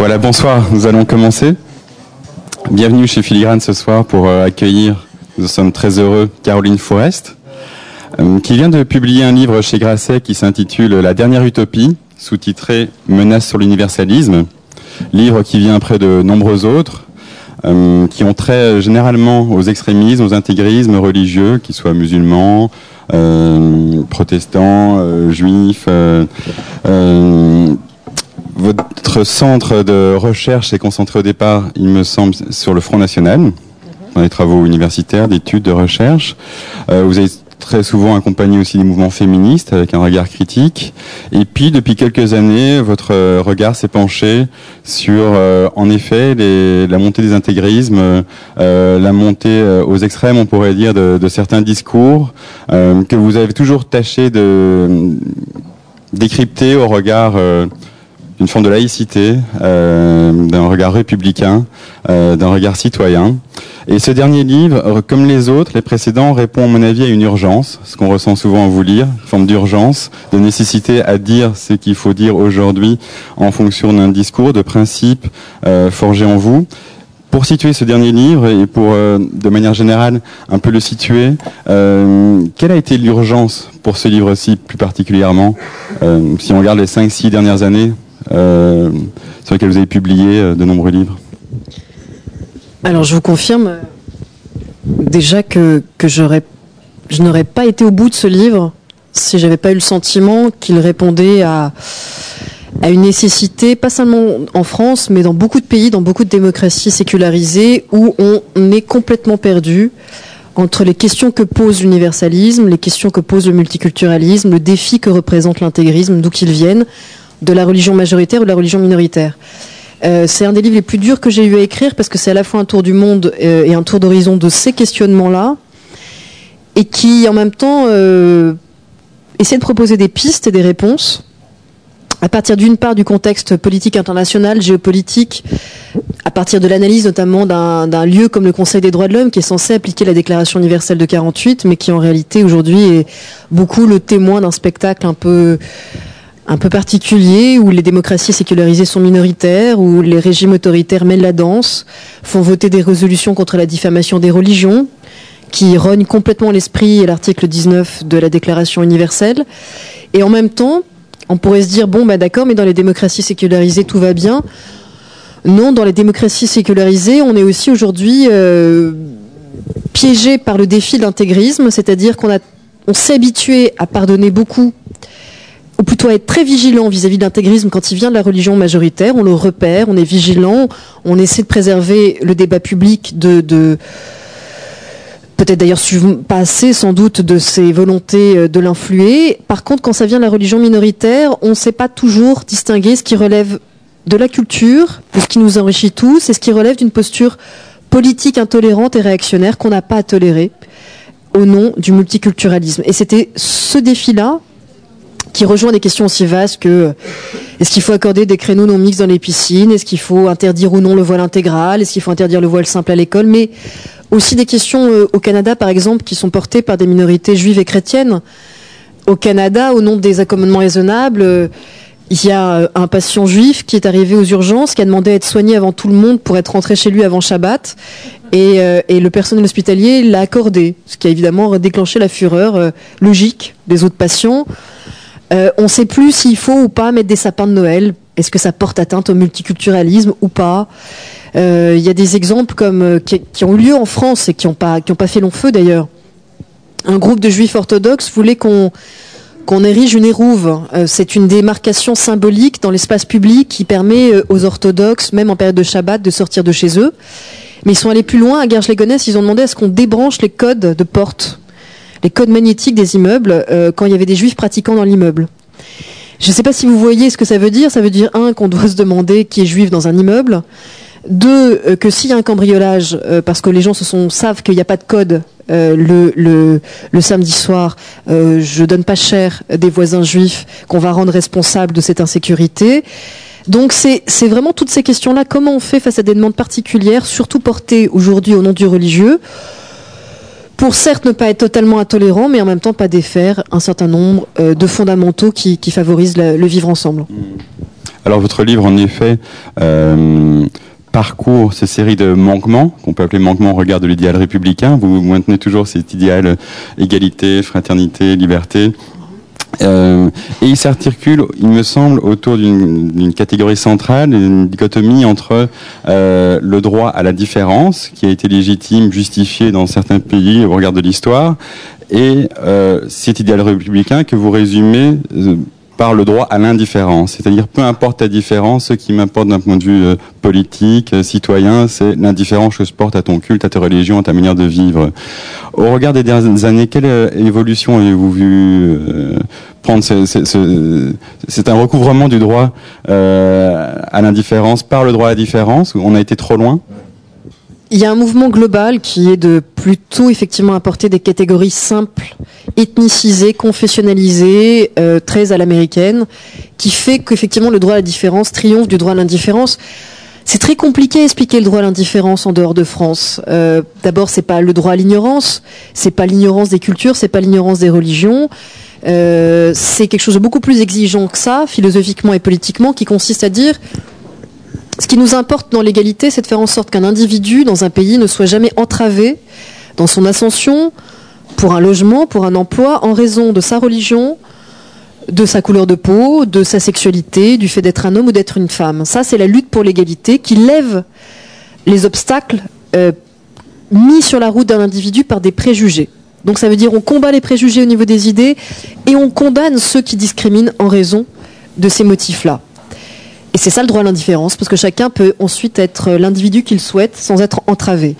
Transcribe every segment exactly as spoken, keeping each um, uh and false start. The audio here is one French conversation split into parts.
Voilà, bonsoir, nous allons commencer. Bienvenue chez Filigrane ce soir pour euh, accueillir, nous sommes très heureux, Caroline Forest, euh, qui vient de publier un livre chez Grasset qui s'intitule La dernière utopie, sous-titré Menace sur l'universalisme, livre qui vient après de nombreux autres, euh, qui ont trait généralement aux extrémismes, aux intégrismes religieux, qu'ils soient musulmans, euh, protestants, euh, juifs, euh, euh, votre centre de recherche est concentré au départ, il me semble, sur le Front National, dans les travaux universitaires, d'études, de recherche. Euh, vous avez très souvent accompagné aussi des mouvements féministes avec un regard critique. Et puis, depuis quelques années, votre regard s'est penché sur, euh, en effet, les, la montée des intégrismes, euh, la montée euh, aux extrêmes, on pourrait dire, de, de certains discours euh, que vous avez toujours tâché de décrypter au regard euh, d'une forme de laïcité, euh, d'un regard républicain, euh, d'un regard citoyen. Et ce dernier livre, comme les autres, les précédents, répond à mon avis à une urgence, ce qu'on ressent souvent à vous lire, une forme d'urgence, de nécessité à dire ce qu'il faut dire aujourd'hui en fonction d'un discours, de principes euh, forgés en vous. Pour situer ce dernier livre et pour, euh, de manière générale, un peu le situer, euh, quelle a été l'urgence pour ce livre-ci plus particulièrement, euh, si on regarde les cinq six dernières années Euh, sur lesquels vous avez publié euh, de nombreux livres? Alors je vous confirme euh, déjà que, que j'aurais, je n'aurais pas été au bout de ce livre si j'avais pas eu le sentiment qu'il répondait à, à une nécessité, pas seulement en France, mais dans beaucoup de pays, dans beaucoup de démocraties sécularisées, où on est complètement perdu entre les questions que pose l'universalisme, les questions que pose le multiculturalisme, le défi que représente l'intégrisme, d'où qu'ils viennent, de la religion majoritaire ou de la religion minoritaire. Euh, c'est un des livres les plus durs que j'ai eu à écrire parce que c'est à la fois un tour du monde euh, et un tour d'horizon de ces questionnements-là et qui, en même temps, euh, essaie de proposer des pistes et des réponses à partir d'une part du contexte politique international, géopolitique, à partir de l'analyse notamment d'un, d'un lieu comme le Conseil des droits de l'homme qui est censé appliquer la Déclaration universelle de quarante-huit, mais qui en réalité aujourd'hui est beaucoup le témoin d'un spectacle un peu... un peu particulier, où les démocraties sécularisées sont minoritaires, où les régimes autoritaires mêlent la danse, font voter des résolutions contre la diffamation des religions, qui rognent complètement l'esprit et l'article dix-neuf de la Déclaration universelle. Et en même temps, on pourrait se dire, bon, bah d'accord, mais dans les démocraties sécularisées, tout va bien. Non, dans les démocraties sécularisées, on est aussi aujourd'hui euh, piégé par le défi de l'intégrisme, c'est-à-dire qu'on a, on s'est habitué à pardonner beaucoup, ou plutôt à être très vigilant vis-à-vis de l'intégrisme quand il vient de la religion majoritaire. On le repère, on est vigilant, on essaie de préserver le débat public de, de peut-être d'ailleurs pas assez sans doute de ses volontés de l'influer. Par contre, quand ça vient de la religion minoritaire, on ne sait pas toujours distinguer ce qui relève de la culture, de ce qui nous enrichit tous, et ce qui relève d'une posture politique intolérante et réactionnaire qu'on n'a pas à tolérer au nom du multiculturalisme. Et c'était ce défi-là qui rejoint des questions aussi vastes que est-ce qu'il faut accorder des créneaux non mixtes dans les piscines, est-ce qu'il faut interdire ou non le voile intégral, est-ce qu'il faut interdire le voile simple à l'école, mais aussi des questions euh, au Canada par exemple qui sont portées par des minorités juives et chrétiennes. Au Canada, au nom des accommodements raisonnables, euh, il y a un patient juif qui est arrivé aux urgences, qui a demandé à être soigné avant tout le monde pour être rentré chez lui avant Shabbat, et, euh, et le personnel hospitalier l'a accordé, ce qui a évidemment déclenché la fureur euh, logique des autres patients. Euh, on ne sait plus s'il faut ou pas mettre des sapins de Noël. Est-ce que ça porte atteinte au multiculturalisme ou pas? Il euh, y a des exemples comme euh, qui, qui ont eu lieu en France et qui n'ont pas, qui n'ont pas fait long feu d'ailleurs. Un groupe de juifs orthodoxes voulait qu'on, qu'on érige une érouve. Euh, c'est une démarcation symbolique dans l'espace public qui permet euh, aux orthodoxes, même en période de Shabbat, de sortir de chez eux. Mais ils sont allés plus loin. À Garges-les-Gonesse, ils ont demandé à ce qu'on débranche les codes de porte, les codes magnétiques des immeubles, euh, quand il y avait des juifs pratiquants dans l'immeuble. Je ne sais pas si vous voyez ce que ça veut dire. Ça veut dire, un, qu'on doit se demander qui est juif dans un immeuble. Deux, euh, que s'il y a un cambriolage, euh, parce que les gens se sont, savent qu'il n'y a pas de code euh, le, le, le samedi soir, euh, je donne pas cher des voisins juifs qu'on va rendre responsables de cette insécurité. Donc c'est, c'est vraiment toutes ces questions-là. Comment on fait face à des demandes particulières, surtout portées aujourd'hui au nom du religieux, pour certes ne pas être totalement intolérant, mais en même temps pas défaire un certain nombre euh, de fondamentaux qui, qui favorisent la, le vivre ensemble. Alors votre livre, en effet, euh, parcourt ces séries de manquements, qu'on peut appeler manquements au regard de l'idéal républicain. Vous maintenez toujours cet idéal euh, égalité, fraternité, liberté. Euh, et il s'articule, il me semble, autour d'une, d'une catégorie centrale, une dichotomie entre euh, le droit à la différence, qui a été légitime, justifié dans certains pays au regard de l'histoire, et euh, cet idéal républicain que vous résumez euh, par le droit à l'indifférence. C'est-à-dire, peu importe ta différence, ce qui m'importe d'un point de vue euh, politique, euh, citoyen, c'est l'indifférence que je porte à ton culte, à ta religion, à ta manière de vivre. Au regard des dernières années, quelle euh, évolution avez-vous vu euh, prendre ce, ce, ce, c'est un recouvrement du droit euh, à l'indifférence par le droit à la différence, où on a été trop loin? Il y a un mouvement global qui est de plutôt effectivement apporter des catégories simples, ethnicisées, confessionnalisées, euh, très à l'américaine, qui fait qu'effectivement le droit à la différence triomphe du droit à l'indifférence. C'est très compliqué à expliquer le droit à l'indifférence en dehors de France. Euh, d'abord, c'est pas le droit à l'ignorance, c'est pas l'ignorance des cultures, c'est pas l'ignorance des religions. Euh, c'est quelque chose de beaucoup plus exigeant que ça, philosophiquement et politiquement, qui consiste à dire ce qui nous importe dans l'égalité, c'est de faire en sorte qu'un individu dans un pays ne soit jamais entravé dans son ascension pour un logement, pour un emploi, en raison de sa religion, de sa couleur de peau, de sa sexualité, du fait d'être un homme ou d'être une femme. Ça, c'est la lutte pour l'égalité qui lève les obstacles euh, mis sur la route d'un individu par des préjugés. Donc ça veut dire on combat les préjugés au niveau des idées et on condamne ceux qui discriminent en raison de ces motifs-là. Et c'est ça le droit à l'indifférence, parce que chacun peut ensuite être l'individu qu'il souhaite sans être entravé.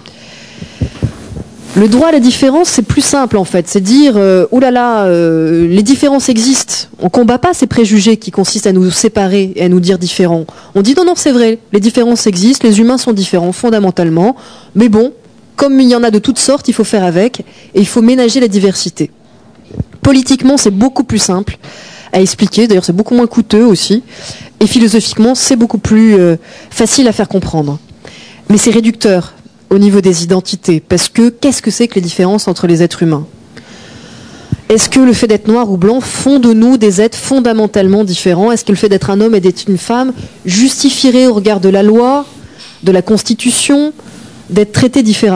Le droit à la différence, c'est plus simple en fait. C'est dire, euh, oh là là, euh, les différences existent. On combat pas ces préjugés qui consistent à nous séparer et à nous dire différents. On dit non, non, c'est vrai, les différences existent, les humains sont différents fondamentalement. Mais bon, comme il y en a de toutes sortes, il faut faire avec et il faut ménager la diversité. Politiquement, c'est beaucoup plus simple à expliquer. D'ailleurs, c'est beaucoup moins coûteux aussi. Et philosophiquement, c'est beaucoup plus euh, facile à faire comprendre. Mais c'est réducteur au niveau des identités. Parce que, qu'est-ce que c'est que les différences entre les êtres humains ? Est-ce que le fait d'être noir ou blanc font de nous des êtres fondamentalement différents ? Est-ce que le fait d'être un homme et d'être une femme justifierait au regard de la loi, de la Constitution, d'être traité différemment ?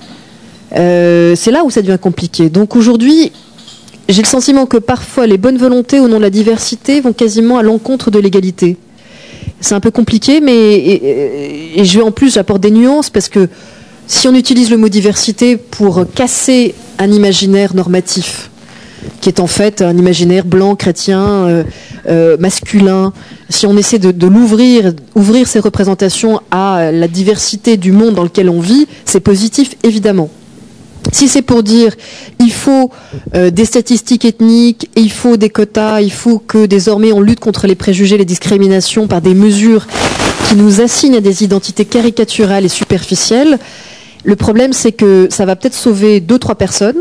euh, C'est là où ça devient compliqué. Donc aujourd'hui, j'ai le sentiment que parfois les bonnes volontés au nom de la diversité vont quasiment à l'encontre de l'égalité. C'est un peu compliqué, mais et, et, et je vais en plus j'apporte des nuances parce que si on utilise le mot diversité pour casser un imaginaire normatif, qui est en fait un imaginaire blanc, chrétien, euh, euh, masculin, si on essaie de, de l'ouvrir, ouvrir ces représentations à la diversité du monde dans lequel on vit, c'est positif évidemment. Si c'est pour dire il faut euh, des statistiques ethniques, il faut des quotas, il faut que désormais on lutte contre les préjugés, les discriminations par des mesures qui nous assignent à des identités caricaturales et superficielles, le problème c'est que ça va peut-être sauver deux, trois personnes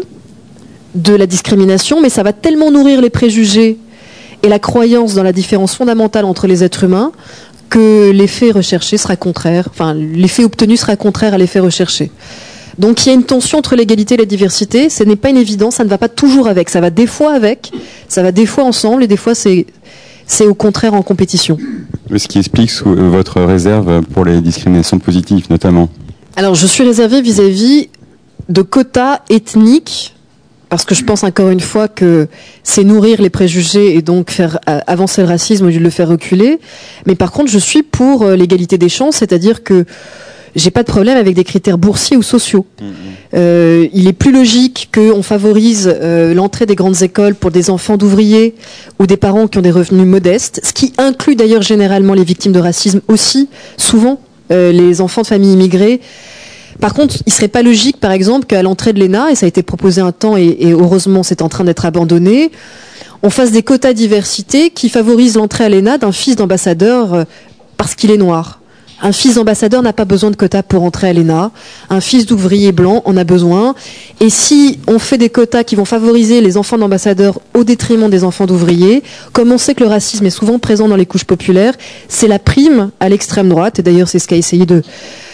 de la discrimination, mais ça va tellement nourrir les préjugés et la croyance dans la différence fondamentale entre les êtres humains que l'effet recherché sera contraire, enfin l'effet obtenu sera contraire à l'effet recherché. Donc il y a une tension entre l'égalité et la diversité, ce n'est pas une évidence, ça ne va pas toujours avec, ça va des fois avec, ça va des fois ensemble et des fois c'est, c'est au contraire en compétition. Ce qui explique votre réserve pour les discriminations positives notamment. Alors je suis réservée vis-à-vis de quotas ethniques, parce que je pense encore une fois que c'est nourrir les préjugés et donc faire avancer le racisme au lieu de le faire reculer, mais par contre je suis pour l'égalité des chances, c'est-à-dire que j'ai pas de problème avec des critères boursiers ou sociaux. Mmh. Euh, il est plus logique qu'on favorise euh, l'entrée des grandes écoles pour des enfants d'ouvriers ou des parents qui ont des revenus modestes, ce qui inclut d'ailleurs généralement les victimes de racisme aussi, souvent euh, les enfants de familles immigrées. Par contre, il serait pas logique, par exemple, qu'à l'entrée de l'E N A, et ça a été proposé un temps et, et heureusement c'est en train d'être abandonné, on fasse des quotas diversité qui favorisent l'entrée à l'E N A d'un fils d'ambassadeur euh, parce qu'il est noir. Un fils d'ambassadeur n'a pas besoin de quotas pour entrer à l'E N A. Un fils d'ouvrier blanc en a besoin. Et si on fait des quotas qui vont favoriser les enfants d'ambassadeurs au détriment des enfants d'ouvriers, comme on sait que le racisme est souvent présent dans les couches populaires, c'est la prime à l'extrême droite. Et d'ailleurs, c'est ce qu'a essayé de,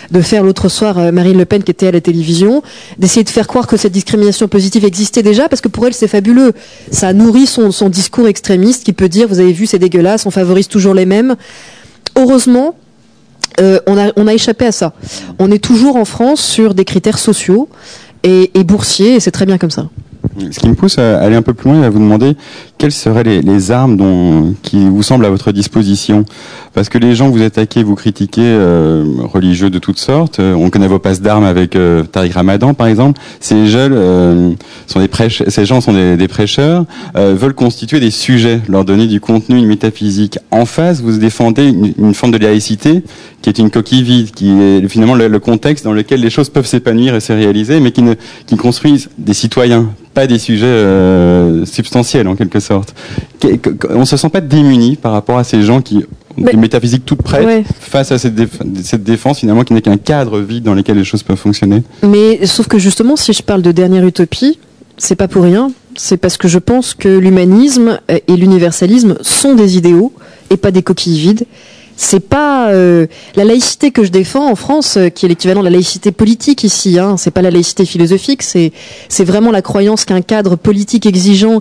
de faire l'autre soir euh, Marine Le Pen qui était à la télévision, d'essayer de faire croire que cette discrimination positive existait déjà, parce que pour elle c'est fabuleux. Ça nourrit son, son discours extrémiste qui peut dire, vous avez vu, c'est dégueulasse, on favorise toujours les mêmes. Heureusement, euh, on a, on a échappé à ça. On est toujours en France sur des critères sociaux et, et boursiers, et c'est très bien comme ça. Ce qui me pousse à aller un peu plus loin et à vous demander quelles seraient les, les armes dont, qui vous semblent à votre disposition. Parce que les gens que vous attaquez, vous critiquez, euh, religieux de toutes sortes. Euh, on connaît vos passes d'armes avec euh, Tariq Ramadan, par exemple. Ces jeunes euh, sont des prêches, ces gens sont des, des prêcheurs, euh, veulent constituer des sujets, leur donner du contenu, une métaphysique. En face, vous défendez une, une forme de laïcité qui est une coquille vide, qui est finalement le, le contexte dans lequel les choses peuvent s'épanouir et se réaliser, mais qui ne, qui construisent des citoyens, pas des sujets euh, substantiels en quelque sorte. On se sent pas démuni par rapport à ces gens qui ont des métaphysiques toutes prêtes, ouais, face à cette, déf- cette défense finalement qui n'est qu'un cadre vide dans lequel les choses peuvent fonctionner. Mais sauf que justement, si je parle de dernière utopie, c'est pas pour rien. C'est parce que je pense que l'humanisme et l'universalisme sont des idéaux et pas des coquilles vides. C'est pas euh, la laïcité que je défends en France, euh, qui est l'équivalent de la laïcité politique ici. Hein. C'est pas la laïcité philosophique, c'est c'est vraiment la croyance qu'un cadre politique exigeant,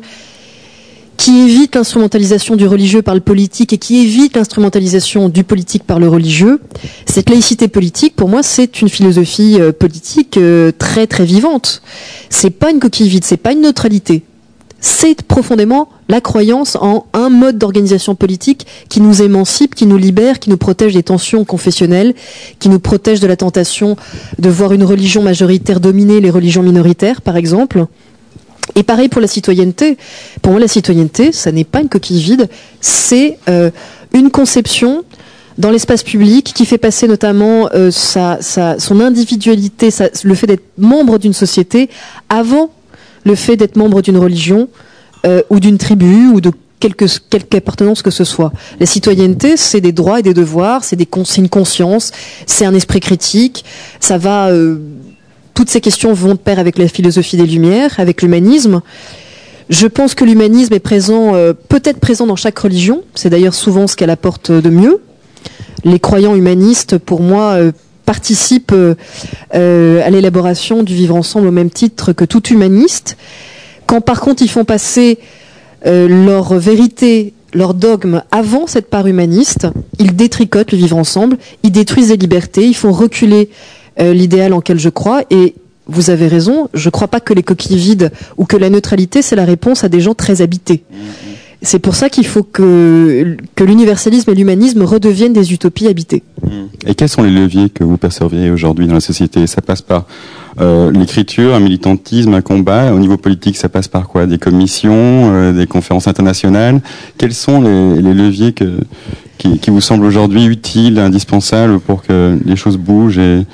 qui évite l'instrumentalisation du religieux par le politique et qui évite l'instrumentalisation du politique par le religieux. Cette laïcité politique, pour moi, c'est une philosophie euh, politique euh, très très vivante. C'est pas une coquille vide, c'est pas une neutralité. C'est profondément la croyance en un mode d'organisation politique qui nous émancipe, qui nous libère, qui nous protège des tensions confessionnelles, qui nous protège de la tentation de voir une religion majoritaire dominer les religions minoritaires, par exemple. Et pareil pour la citoyenneté. Pour moi, la citoyenneté, ça n'est pas une coquille vide, c'est euh, une conception dans l'espace public qui fait passer notamment euh, sa, sa, son individualité, sa, le fait d'être membre d'une société avant le fait d'être membre d'une religion euh, ou d'une tribu ou de quelque, quelque appartenance que ce soit. La citoyenneté, c'est des droits et des devoirs, c'est, des, c'est une conscience, c'est un esprit critique, ça va... Euh, toutes ces questions vont de pair avec la philosophie des Lumières, avec l'humanisme. Je pense que l'humanisme est présent, euh, peut-être présent dans chaque religion, c'est d'ailleurs souvent ce qu'elle apporte de mieux. Les croyants humanistes, pour moi... Euh, participent euh, euh, à l'élaboration du vivre ensemble au même titre que tout humaniste. Quand par contre ils font passer euh, leur vérité, leur dogme avant cette part humaniste, ils détricotent le vivre ensemble, ils détruisent les libertés, ils font reculer euh, l'idéal en quel je crois. Et vous avez raison, je ne crois pas que les coquilles vides ou que la neutralité c'est la réponse à des gens très habités. C'est pour ça qu'il faut que, que l'universalisme et l'humanisme redeviennent des utopies habitées. Et quels sont les leviers que vous percevez aujourd'hui dans la société ? Ça passe par euh, l'écriture, un militantisme, un combat. Au niveau politique, ça passe par quoi ? Des commissions, euh, des conférences internationales. Quels sont les, les leviers que, qui, qui vous semblent aujourd'hui utiles, indispensables pour que les choses bougent et...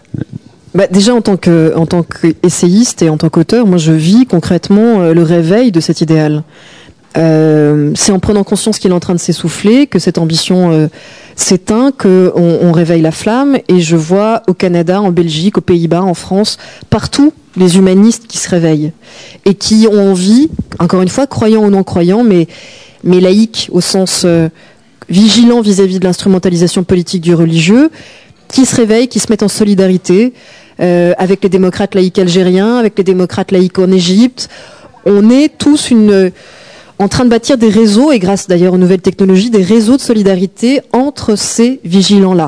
Bah déjà en tant que en tant qu'essayiste et en tant qu'auteur, moi je vis concrètement euh, le réveil de cet idéal. Euh, c'est en prenant conscience qu'il est en train de s'essouffler, que cette ambition euh, s'éteint, qu'on on réveille la flamme. Et je vois au Canada, en Belgique, aux Pays-Bas, en France, partout les humanistes qui se réveillent et qui ont envie, encore une fois, croyants ou non croyants, mais, mais laïcs au sens euh, vigilant vis-à-vis de l'instrumentalisation politique du religieux, qui se réveillent, qui se mettent en solidarité euh, avec les démocrates laïcs algériens, avec les démocrates laïcs en Égypte. On est tous une... en train de bâtir des réseaux, et grâce d'ailleurs aux nouvelles technologies, des réseaux de solidarité entre ces vigilants-là.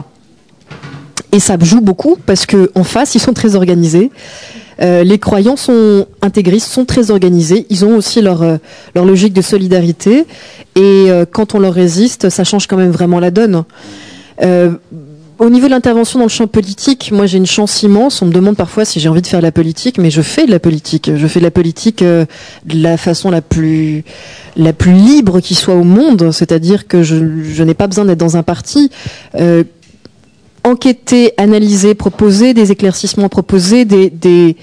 Et ça joue beaucoup, parce qu'en face, ils sont très organisés. Euh, les croyants sont intégristes, sont très organisés. Ils ont aussi leur, euh, leur logique de solidarité. Et euh, quand on leur résiste, ça change quand même vraiment la donne. Euh, Au niveau de l'intervention dans le champ politique, moi j'ai une chance immense. On me demande parfois si j'ai envie de faire de la politique, mais je fais de la politique. Je fais de la politique euh, de la façon la plus la plus libre qui soit au monde, c'est-à-dire que je, je n'ai pas besoin d'être dans un parti. Euh, enquêter, analyser, proposer des éclaircissements, proposer des, des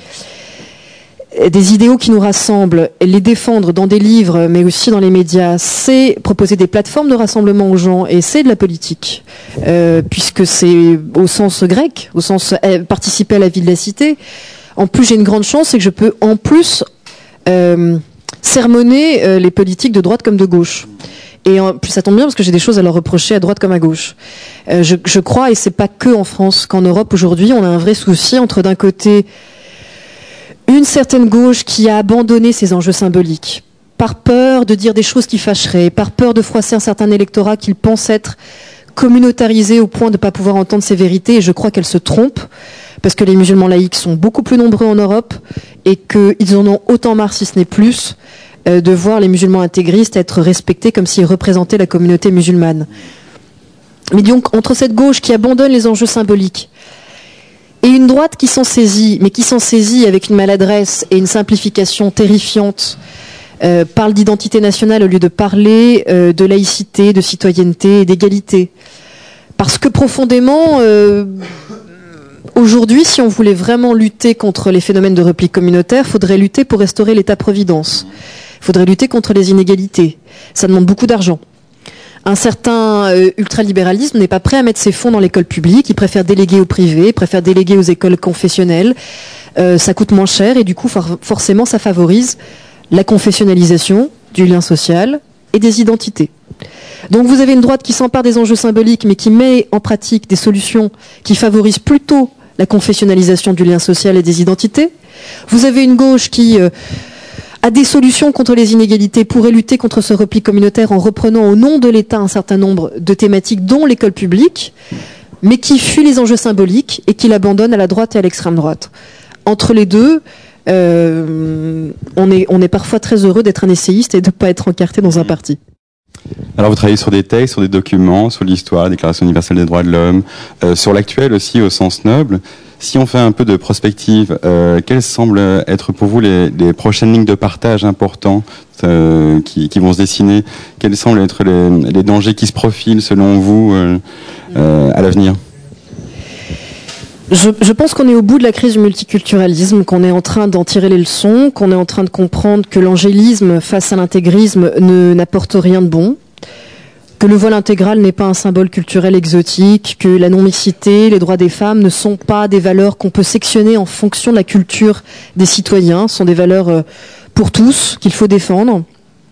des idéaux qui nous rassemblent, les défendre dans des livres, mais aussi dans les médias, c'est proposer des plateformes de rassemblement aux gens, et c'est de la politique, euh, puisque c'est au sens grec, au sens euh, participer à la vie de la cité. En plus, j'ai une grande chance, c'est que je peux en plus euh, sermonner euh, les politiques de droite comme de gauche. Et en plus, ça tombe bien parce que j'ai des choses à leur reprocher à droite comme à gauche. Euh, je, je crois, et c'est pas que en France, qu'en Europe aujourd'hui, on a un vrai souci entre d'un côté une certaine gauche qui a abandonné ses enjeux symboliques, par peur de dire des choses qui fâcheraient, par peur de froisser un certain électorat qu'il pense être communautarisé au point de ne pas pouvoir entendre ses vérités, et je crois qu'elle se trompe, parce que les musulmans laïcs sont beaucoup plus nombreux en Europe, et qu'ils en ont autant marre, si ce n'est plus, euh, de voir les musulmans intégristes être respectés comme s'ils représentaient la communauté musulmane. Mais donc, entre cette gauche qui abandonne les enjeux symboliques, et une droite qui s'en saisit, mais qui s'en saisit avec une maladresse et une simplification terrifiante, euh, parle d'identité nationale au lieu de parler euh, de laïcité, de citoyenneté et d'égalité. Parce que profondément, euh, aujourd'hui, si on voulait vraiment lutter contre les phénomènes de repli communautaire, il faudrait lutter pour restaurer l'État-providence. Il faudrait lutter contre les inégalités. Ça demande beaucoup d'argent. Un certain euh, ultralibéralisme n'est pas prêt à mettre ses fonds dans l'école publique, il préfère déléguer au privé, il préfère déléguer aux écoles confessionnelles, euh, ça coûte moins cher et du coup for- forcément ça favorise la confessionnalisation du lien social et des identités. Donc vous avez une droite qui s'empare des enjeux symboliques mais qui met en pratique des solutions qui favorisent plutôt la confessionnalisation du lien social et des identités. Vous avez une gauche qui... Euh, a des solutions contre les inégalités, pourrait lutter contre ce repli communautaire en reprenant au nom de l'État un certain nombre de thématiques, dont l'école publique, mais qui fuit les enjeux symboliques et qui l'abandonne à la droite et à l'extrême droite. Entre les deux, euh, on est, on est parfois très heureux d'être un essayiste et de ne pas être encarté dans un parti. Alors vous travaillez sur des textes, sur des documents, sur l'histoire, la Déclaration universelle des droits de l'homme, euh, sur l'actuel aussi au sens noble. Si on fait un peu de prospective, euh, quelles semblent être pour vous les, les prochaines lignes de partage importantes euh, qui, qui vont se dessiner? Quels semblent être les, les dangers qui se profilent selon vous euh, euh, à l'avenir? Je, je pense qu'on est au bout de la crise du multiculturalisme, qu'on est en train d'en tirer les leçons, qu'on est en train de comprendre que l'angélisme face à l'intégrisme ne n'apporte rien de bon, que le voile intégral n'est pas un symbole culturel exotique, que la non-mixité, les droits des femmes ne sont pas des valeurs qu'on peut sectionner en fonction de la culture des citoyens, sont des valeurs pour tous qu'il faut défendre.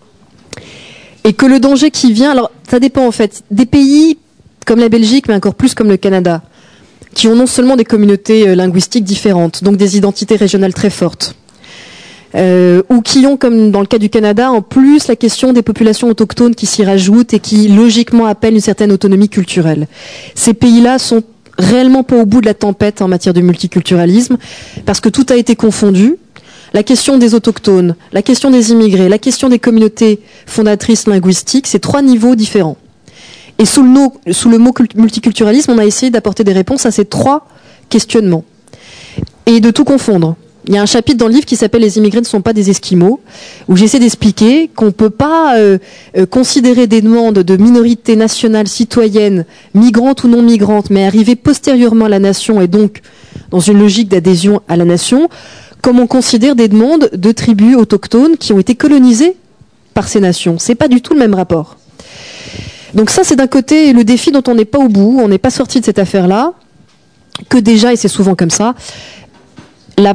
Et que le danger qui vient, alors ça dépend en fait, des pays comme la Belgique, mais encore plus comme le Canada, qui ont non seulement des communautés linguistiques différentes, donc des identités régionales très fortes, Euh, ou qui ont, comme dans le cas du Canada, en plus la question des populations autochtones qui s'y rajoutent et qui logiquement appellent une certaine autonomie culturelle. Ces pays-là sont réellement pas au bout de la tempête en matière de multiculturalisme, parce que tout a été confondu. La question des autochtones, la question des immigrés, la question des communautés fondatrices linguistiques, c'est trois niveaux différents. Et sous le, no, sous le mot multiculturalisme, on a essayé d'apporter des réponses à ces trois questionnements. Et de tout confondre. Il y a un chapitre dans le livre qui s'appelle « Les immigrés ne sont pas des Esquimaux », où j'essaie d'expliquer qu'on ne peut pas euh, euh, considérer des demandes de minorités nationales, citoyennes, migrantes ou non migrantes, mais arrivées postérieurement à la nation et donc dans une logique d'adhésion à la nation, comme on considère des demandes de tribus autochtones qui ont été colonisées par ces nations. C'est pas du tout le même rapport. Donc ça, c'est d'un côté le défi dont on n'est pas au bout, on n'est pas sorti de cette affaire-là, que déjà, et c'est souvent comme ça, La,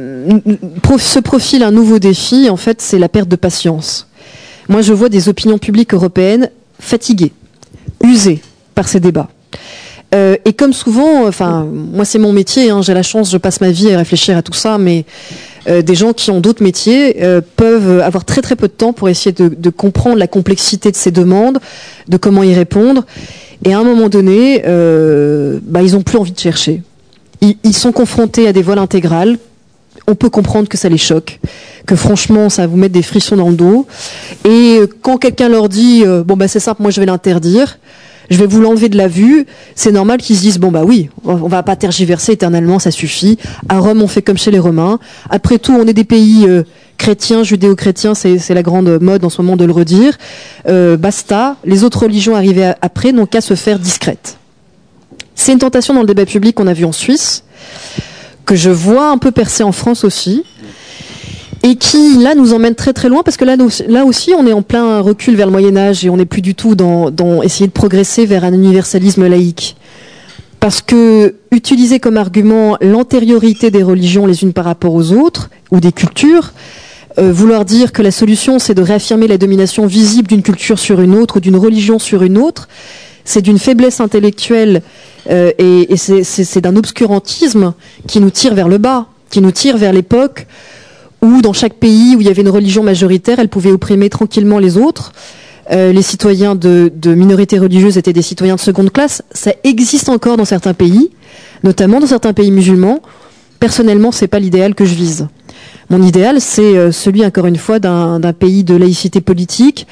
se profile un nouveau défi, en fait, c'est la perte de patience. Moi, je vois des opinions publiques européennes fatiguées, usées par ces débats. Euh, et comme souvent, enfin, moi, c'est mon métier, hein, j'ai la chance, je passe ma vie à réfléchir à tout ça, mais euh, des gens qui ont d'autres métiers euh, peuvent avoir très très peu de temps pour essayer de, de comprendre la complexité de ces demandes, de comment y répondre. Et à un moment donné, euh, bah, ils n'ont plus envie de chercher. Ils sont confrontés à des voiles intégrales. On peut comprendre que ça les choque, que franchement, ça va vous mettre des frissons dans le dos. Et quand quelqu'un leur dit euh, « bon, bah, c'est simple, moi je vais l'interdire, je vais vous l'enlever de la vue », c'est normal qu'ils se disent « bon, bah oui, on va pas tergiverser éternellement, ça suffit. À Rome, on fait comme chez les Romains. Après tout, on est des pays euh, chrétiens, judéo-chrétiens, c'est, c'est la grande mode en ce moment de le redire. Euh, basta, les autres religions arrivées après n'ont qu'à se faire discrètes. » C'est une tentation dans le débat public qu'on a vu en Suisse, que je vois un peu percer en France aussi, et qui, là, nous emmène très très loin, parce que là, nous, là aussi, on est en plein recul vers le Moyen-Âge, et on n'est plus du tout dans, dans essayer de progresser vers un universalisme laïque. Parce que utiliser comme argument l'antériorité des religions les unes par rapport aux autres, ou des cultures, euh, vouloir dire que la solution c'est de réaffirmer la domination visible d'une culture sur une autre ou d'une religion sur une autre, c'est d'une faiblesse intellectuelle euh, et, et c'est, c'est, c'est d'un obscurantisme qui nous tire vers le bas, qui nous tire vers l'époque où dans chaque pays où il y avait une religion majoritaire, elle pouvait opprimer tranquillement les autres. Euh, les citoyens de, de minorités religieuses étaient des citoyens de seconde classe. Ça existe encore dans certains pays, notamment dans certains pays musulmans. Personnellement, c'est pas l'idéal que je vise. Mon idéal, c'est euh, celui, encore une fois, d'un, d'un pays de laïcité politique,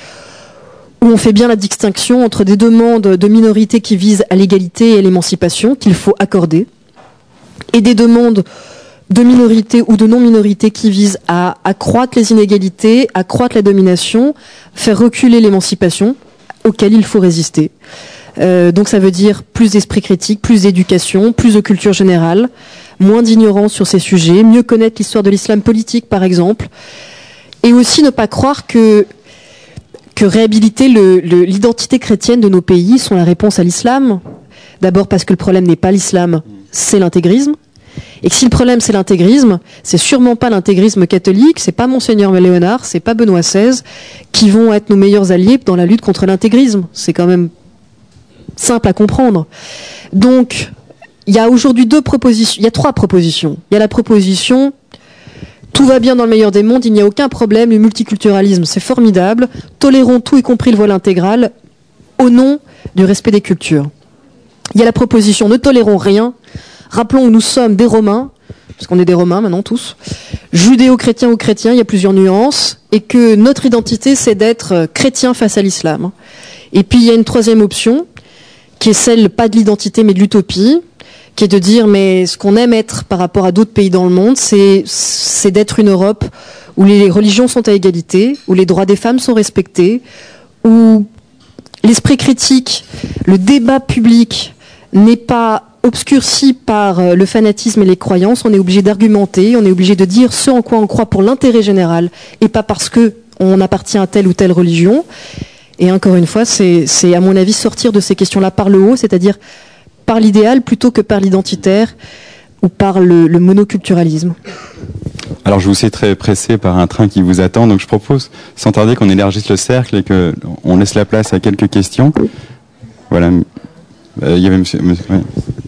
où on fait bien la distinction entre des demandes de minorités qui visent à l'égalité et à l'émancipation, qu'il faut accorder, et des demandes de minorités ou de non-minorités qui visent à accroître les inégalités, accroître la domination, faire reculer l'émancipation, auquel il faut résister. Euh, donc ça veut dire plus d'esprit critique, plus d'éducation, plus de culture générale, moins d'ignorance sur ces sujets, mieux connaître l'histoire de l'islam politique par exemple, et aussi ne pas croire que, que réhabiliter le, le, l'identité chrétienne de nos pays sont la réponse à l'islam. D'abord parce que le problème n'est pas l'islam, c'est l'intégrisme. Et que si le problème c'est l'intégrisme, c'est sûrement pas l'intégrisme catholique, c'est pas Monseigneur Léonard, c'est pas Benoît seize qui vont être nos meilleurs alliés dans la lutte contre l'intégrisme. C'est quand même simple à comprendre. Donc, il y a aujourd'hui deux propositions, il y a trois propositions. Il y a la proposition tout va bien dans le meilleur des mondes, il n'y a aucun problème, le multiculturalisme c'est formidable, tolérons tout y compris le voile intégral au nom du respect des cultures. Il y a la proposition ne tolérons rien. Rappelons que nous sommes des Romains, parce qu'on est des Romains maintenant tous, judéo-chrétiens ou chrétiens, il y a plusieurs nuances, et que notre identité c'est d'être chrétien face à l'islam. Et puis il y a une troisième option, qui est celle pas de l'identité mais de l'utopie, qui est de dire mais ce qu'on aime être par rapport à d'autres pays dans le monde, c'est, c'est d'être une Europe où les religions sont à égalité, où les droits des femmes sont respectés, où l'esprit critique, le débat public n'est pas obscurci par le fanatisme et les croyances. On est obligé d'argumenter, on est obligé de dire ce en quoi on croit pour l'intérêt général et pas parce que on appartient à telle ou telle religion. Et encore une fois, c'est, c'est à mon avis sortir de ces questions-là par le haut, c'est-à-dire par l'idéal plutôt que par l'identitaire ou par le, le monoculturalisme. Alors je vous sais très pressé par un train qui vous attend, donc je propose sans tarder qu'on élargisse le cercle et qu'on laisse la place à quelques questions. Voilà. Euh, il y avait monsieur... monsieur ouais.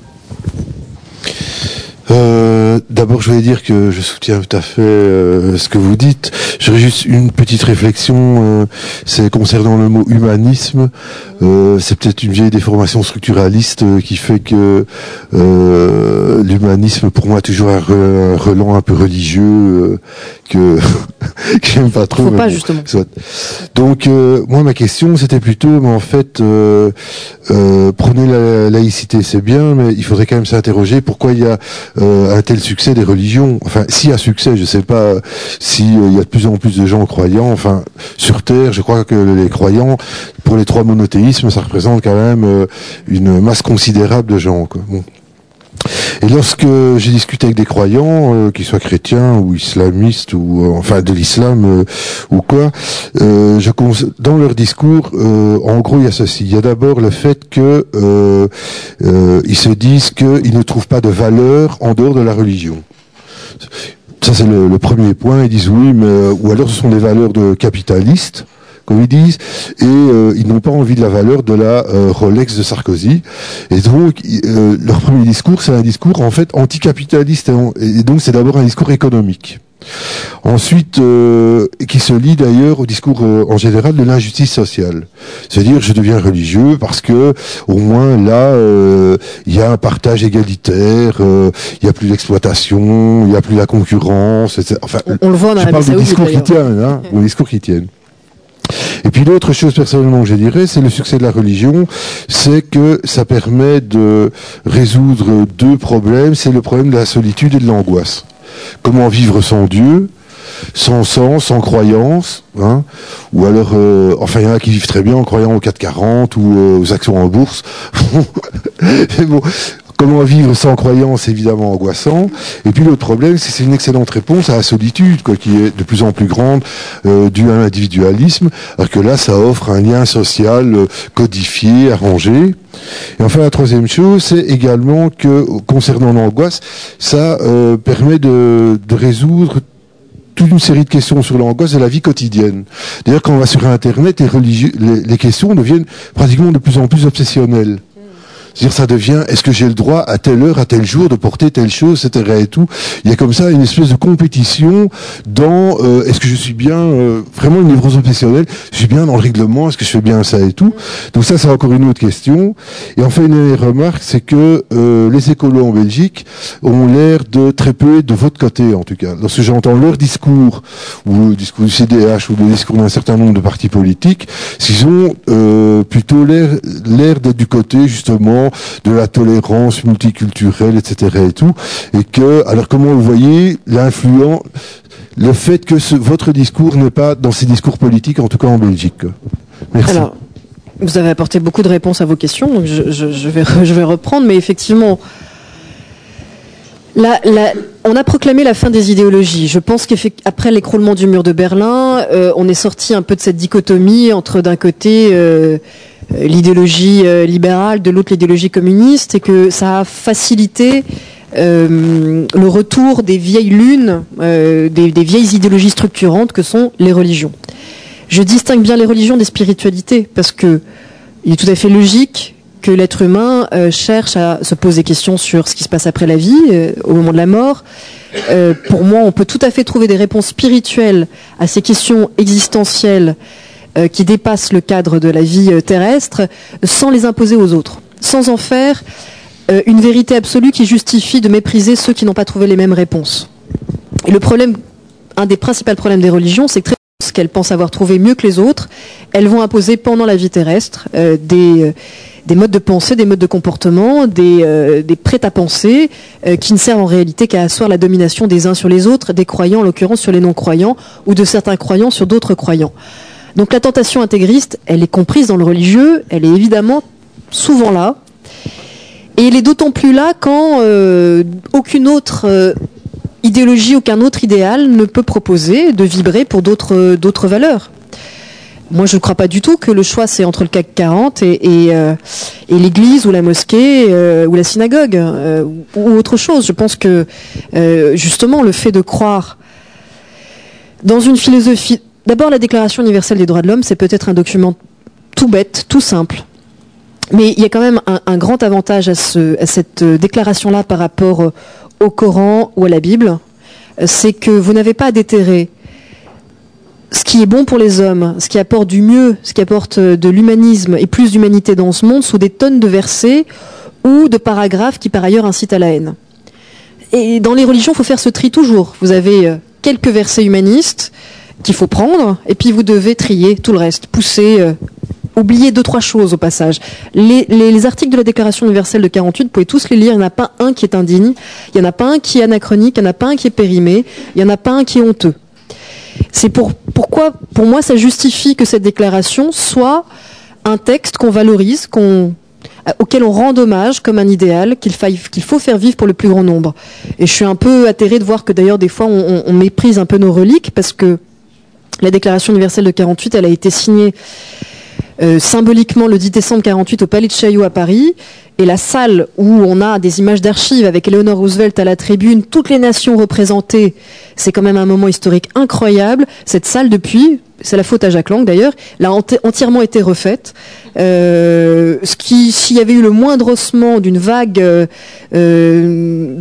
Euh, d'abord, je voulais dire que je soutiens tout à fait euh, ce que vous dites. J'aurais juste une petite réflexion, euh, c'est concernant le mot humanisme. Euh, c'est peut-être une vieille déformation structuraliste euh, qui fait que euh, l'humanisme, pour moi, a toujours un, re, un relent un peu religieux euh, que, que j'aime pas trop. Faut pas, bon, justement. Soit. Donc, euh, moi, ma question, c'était plutôt, mais en fait, euh, euh, prenez la laïcité, c'est bien, mais il faudrait quand même s'interroger pourquoi il y a Euh, un tel succès des religions. Enfin, s'il y a succès, je sais pas si euh, il y a de plus en plus de gens croyants. Enfin, sur Terre, je crois que les croyants, pour les trois monothéismes, ça représente quand même euh, une masse considérable de gens, quoi. Bon. Et lorsque j'ai discuté avec des croyants, euh, qu'ils soient chrétiens ou islamistes ou euh, enfin de l'islam euh, ou quoi, euh, je cons- dans leur discours, euh, en gros, il y a ceci. Il y a d'abord le fait que euh, euh, ils se disent qu'ils ne trouvent pas de valeur en dehors de la religion. Ça, c'est le, le premier point. Ils disent oui, mais ou alors ce sont des valeurs de capitalistes, comme ils disent, et euh, ils n'ont pas envie de la valeur de la euh, Rolex de Sarkozy. Et donc, euh, leur premier discours, c'est un discours en fait anticapitaliste, et, et donc c'est d'abord un discours économique. Ensuite, euh, qui se lie d'ailleurs au discours euh, en général de l'injustice sociale. C'est-à-dire, je deviens religieux parce que au moins là, euh, il y a un partage égalitaire, euh, il y a plus d'exploitation, il y a plus la concurrence, et cetera. Enfin, on, on le voit dans je la parle du discours qui tiennent, hein, au discours qui tiennent. Et puis l'autre chose personnellement que je dirais, c'est le succès de la religion, c'est que ça permet de résoudre deux problèmes, c'est le problème de la solitude et de l'angoisse. Comment vivre sans Dieu, sans sens, sans croyance, hein, ou alors, euh, enfin il y en a qui vivent très bien en croyant au quatre quarante ou euh, aux actions en bourse. Mais bon, comment vivre sans croyance, évidemment angoissant. Et puis l'autre problème, c'est que c'est une excellente réponse à la solitude, quoi, qui est de plus en plus grande, euh, due à l'individualisme, alors que là, ça offre un lien social euh, codifié, arrangé. Et enfin, la troisième chose, c'est également que, concernant l'angoisse, ça euh, permet de, de résoudre tout toute une série de questions sur l'angoisse de la vie quotidienne. D'ailleurs, quand on va sur Internet, les, religieux, les, les questions deviennent pratiquement de plus en plus obsessionnelles. C'est-à-dire, ça devient, est-ce que j'ai le droit à telle heure, à tel jour, de porter telle chose, et cetera et tout. Il y a comme ça une espèce de compétition dans, euh, est-ce que je suis bien, euh, vraiment une névrose obsessionnelle, je suis bien dans le règlement, est-ce que je fais bien ça et tout. Donc ça, c'est encore une autre question. Et enfin, une dernière remarque, c'est que euh, les écolos en Belgique ont l'air de très peu être de votre côté, en tout cas. Lorsque j'entends leur discours, ou le discours du C D H, ou le discours d'un certain nombre de partis politiques, ils ont euh, plutôt l'air, l'air d'être du côté, justement, de la tolérance multiculturelle, et cetera et tout, et que, alors comment vous voyez l'influence, le fait que ce, votre discours n'est pas dans ces discours politiques, en tout cas en Belgique. Merci. Alors, vous avez apporté beaucoup de réponses à vos questions, donc je, je, je, vais, je vais reprendre, mais effectivement, la, la, on a proclamé la fin des idéologies. Je pense qu'après l'écroulement du mur de Berlin, euh, on est sorti un peu de cette dichotomie entre d'un côté euh, l'idéologie euh, libérale, de l'autre l'idéologie communiste, et que ça a facilité euh, le retour des vieilles lunes, euh, des, des vieilles idéologies structurantes que sont les religions. Je distingue bien les religions des spiritualités, parce que il est tout à fait logique que l'être humain euh, cherche à se poser des questions sur ce qui se passe après la vie, euh, au moment de la mort. Euh, pour moi, on peut tout à fait trouver des réponses spirituelles à ces questions existentielles euh, qui dépassent le cadre de la vie euh, terrestre, sans les imposer aux autres, sans en faire euh, une vérité absolue qui justifie de mépriser ceux qui n'ont pas trouvé les mêmes réponses. Et le problème, un des principaux problèmes des religions, c'est que très ce qu'elles pensent avoir trouvé mieux que les autres, elles vont imposer pendant la vie terrestre euh, des, euh, des modes de pensée, des modes de comportement, des, euh, des prêts-à-penser euh, qui ne servent en réalité qu'à asseoir la domination des uns sur les autres, des croyants en l'occurrence sur les non-croyants, ou de certains croyants sur d'autres croyants. Donc la tentation intégriste, elle est comprise dans le religieux, elle est évidemment souvent là, et elle est d'autant plus là quand euh, aucune autre... Euh, idéologie, aucun autre idéal ne peut proposer de vibrer pour d'autres d'autres valeurs. Moi, je ne crois pas du tout que le choix, c'est entre le C A C quarante et, et, euh, et l'église ou la mosquée euh, ou la synagogue euh, ou autre chose. Je pense que, euh, justement, le fait de croire dans une philosophie... D'abord, la Déclaration universelle des droits de l'homme, c'est peut-être un document tout bête, tout simple. Mais il y a quand même un, un grand avantage à, ce, à cette déclaration-là par rapport au Coran ou à la Bible, c'est que vous n'avez pas à déterrer ce qui est bon pour les hommes, ce qui apporte du mieux, ce qui apporte de l'humanisme et plus d'humanité dans ce monde sous des tonnes de versets ou de paragraphes qui par ailleurs incitent à la haine. Et dans les religions, il faut faire ce tri toujours. Vous avez quelques versets humanistes qu'il faut prendre et puis vous devez trier tout le reste, pousser... Oubliez deux, trois choses au passage. Les, les, les articles de la Déclaration universelle de quarante-huit, vous pouvez tous les lire, il n'y en a pas un qui est indigne, il n'y en a pas un qui est anachronique, il n'y en a pas un qui est périmé, il n'y en a pas un qui est honteux. C'est pour, pourquoi, pour moi, ça justifie que cette déclaration soit un texte qu'on valorise, qu'on, auquel on rend hommage comme un idéal, qu'il, faille, qu'il faut faire vivre pour le plus grand nombre. Et je suis un peu atterrée de voir que d'ailleurs, des fois, on, on méprise un peu nos reliques, parce que la Déclaration universelle de quarante-huit, elle a été signée Euh, symboliquement le dix décembre quarante-huit au Palais de Chaillot à Paris, et la salle où on a des images d'archives avec Eleanor Roosevelt à la tribune, toutes les nations représentées, c'est quand même un moment historique incroyable. Cette salle depuis, c'est la faute à Jack Lang d'ailleurs, elle a enti- entièrement été refaite. Euh, ce qui, s'il y avait eu le moindre ossement d'une vague euh, euh,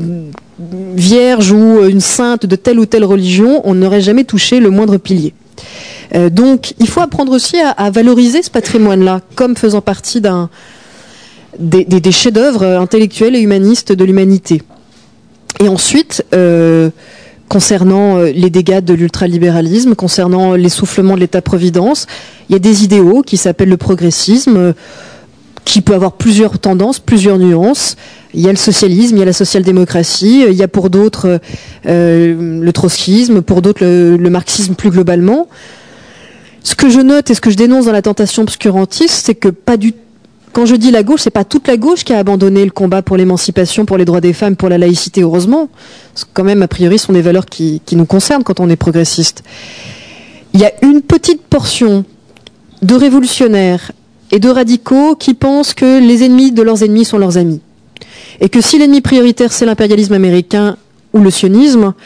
vierge ou une sainte de telle ou telle religion, on n'aurait jamais touché le moindre pilier. Euh, donc, il faut apprendre aussi à, à valoriser ce patrimoine-là, comme faisant partie d'un, des, des, des chefs-d'œuvre intellectuels et humanistes de l'humanité. Et ensuite, euh, concernant les dégâts de l'ultralibéralisme, concernant l'essoufflement de l'État-providence, il y a des idéaux qui s'appellent le progressisme, euh, qui peut avoir plusieurs tendances, plusieurs nuances. Il y a le socialisme, il y a la social-démocratie, il y a pour d'autres euh, le trotskisme, pour d'autres le, le marxisme plus globalement. Ce que je note et ce que je dénonce dans la tentation obscurantiste, c'est que pas du quand je dis la gauche, c'est pas toute la gauche qui a abandonné le combat pour l'émancipation, pour les droits des femmes, pour la laïcité, heureusement. Parce que quand même, a priori, ce sont des valeurs qui, qui nous concernent quand on est progressiste. Il y a une petite portion de révolutionnaires et de radicaux qui pensent que les ennemis de leurs ennemis sont leurs amis. Et que si l'ennemi prioritaire, c'est l'impérialisme américain ou le sionisme,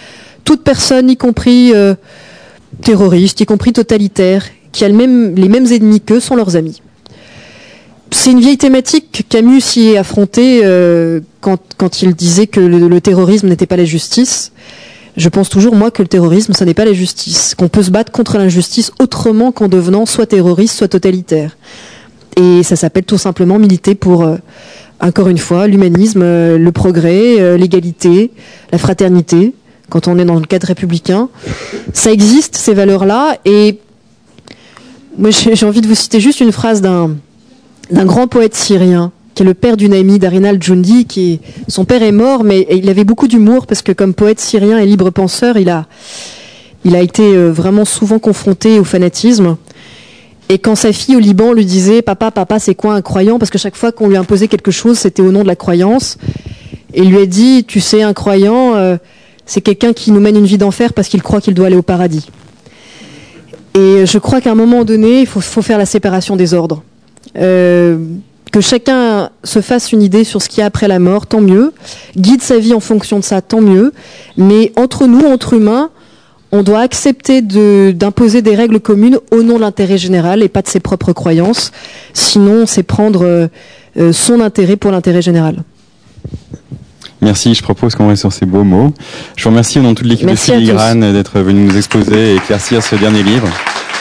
toute personne, y compris euh, terroriste, y compris totalitaire, qui a le même, les mêmes ennemis qu'eux, sont leurs amis. C'est une vieille thématique que Camus s'y est affronté euh, quand, quand il disait que le, le terrorisme n'était pas la justice. Je pense toujours, moi, que le terrorisme, ça n'est pas la justice. Qu'on peut se battre contre l'injustice autrement qu'en devenant soit terroriste, soit totalitaire. Et ça s'appelle tout simplement militer pour, euh, encore une fois, l'humanisme, euh, le progrès, euh, l'égalité, la fraternité, quand on est dans le cadre républicain. Ça existe, ces valeurs-là, et moi, j'ai envie de vous citer juste une phrase d'un, d'un grand poète syrien, qui est le père d'une amie d'Arina Al-Joundi, qui est, son père est mort, mais il avait beaucoup d'humour, parce que comme poète syrien et libre penseur, il a, il a été vraiment souvent confronté au fanatisme. Et quand sa fille au Liban lui disait « Papa, papa, c'est quoi un croyant ?» Parce que chaque fois qu'on lui imposait quelque chose, c'était au nom de la croyance. Et il lui a dit « Tu sais, un croyant, euh, c'est quelqu'un qui nous mène une vie d'enfer parce qu'il croit qu'il doit aller au paradis. » Et je crois qu'à un moment donné, il faut, faut faire la séparation des ordres. Euh, que chacun se fasse une idée sur ce qu'il y a après la mort, tant mieux. Guide sa vie en fonction de ça, tant mieux. Mais entre nous, entre humains, on doit accepter de, d'imposer des règles communes au nom de l'intérêt général et pas de ses propres croyances. Sinon, c'est prendre euh, son intérêt pour l'intérêt général. Merci, je propose qu'on reste sur ces beaux mots. Je vous remercie au nom de toute l'équipe de Filigrane d'être venu nous exposer et éclaircir ce dernier livre.